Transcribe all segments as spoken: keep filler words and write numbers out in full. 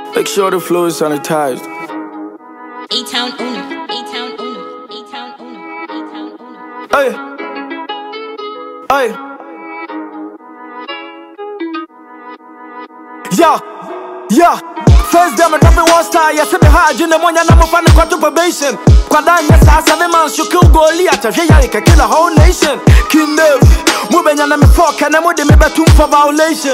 Make sure the floor is sanitized. A-Town owner, A-Town owner, A-Town owner, A-Town owner. Hey, hey, yeah, yeah. First day, I'm dropping one star. Yes, I'm hard. You know, I'm not finding quite probation. Quadra, yes, I seven months. You kill Goliath. You can kill a whole nation. King Dave, moving on me fuck, and I'm with me back for violation.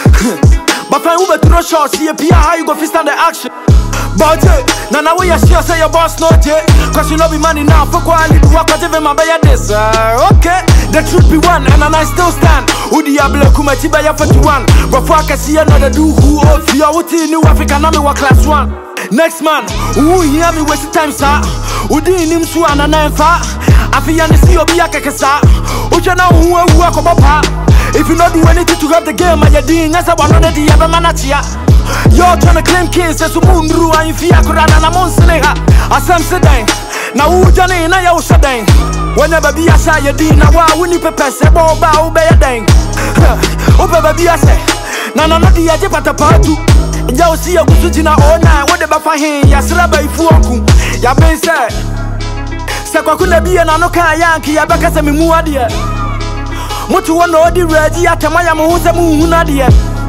But I Uber to no short, see a P R, how you go fist on the action. But now now we are sure say your boss no J. Cause you know be money now, fuck what I do, what even my buyer this. Okay, the truth be one, and I still stand. Who Diablo Kumati by forty-one. Before I can see another do who of you are with New African Army war class one. Next man, who hear me waste time, sir. Who didn't him to an nine far. I feel you see your Biakasa. Who you know who work about. If you not do anything to grab the game, I'm doing as I want to the other manager. You're trying to claim cases to moon through and if you are Koran and I'm on Seneha. As I'm saying, now who Johnny and I also saying, whenever be a shy, you did now, I wouldn't prepare a ball bow by a dang. Oh, baby, I say, no, no, not the idea, but a part two. You see a good dinner all night, whatever for him, yes, Rabbi Fuaku. Ya been said, Sakakuna be an Anoka Yankee, I back as a Muadia. Mutu wano di ready at Tamaya Muza Munadia.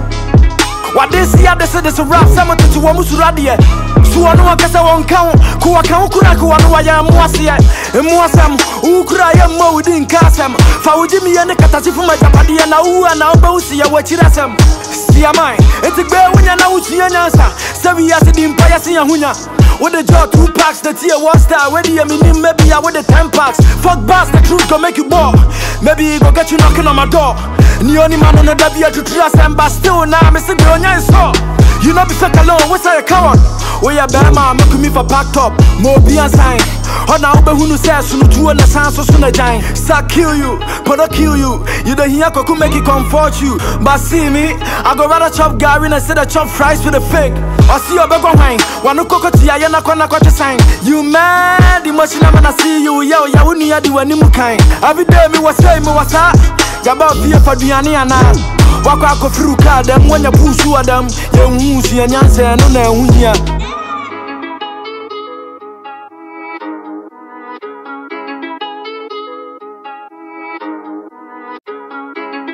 What they see at the city is a rap, someone to Wamusuradia. So I know I guess I won't count. Kuaka Ukuraku, I am Moasia, and Moasam, Ukraya Mo within Kasam. Fawujimi and the Katasifu Majapadi and Au and Albosia, what you rasam. See, am I? It's a girl when you know she answer. Seven years in the Empire, see a Huna. With the jaw two packs, the tier one star, where the mean maybe I with the ten packs. Fuck bass, the truth go make you ball. Maybe he go get you knocking on my door. The only man on the W to trust them, but still now I'm Mister Gronya so. You know be fake alone, what's a coward? We are bad man, make me for packed up. More be a sign. Oh now be who says so no two and the sound so soon a giant. Start kill you, but I kill you. You don't hear could make it comfort you. But see me, I go rather chop Gary instead of chop fries with a fake. I see your back on wine. One no cocoa tea, I am not gonna got a sign. You mad, the machine I'm gonna see you, yo, ya wouldn't ya do any more kind. Every day me was saying me was that. Yaba fear for Diani and I. Walk out of through car them when you push you at them. You who's your answer, no, no,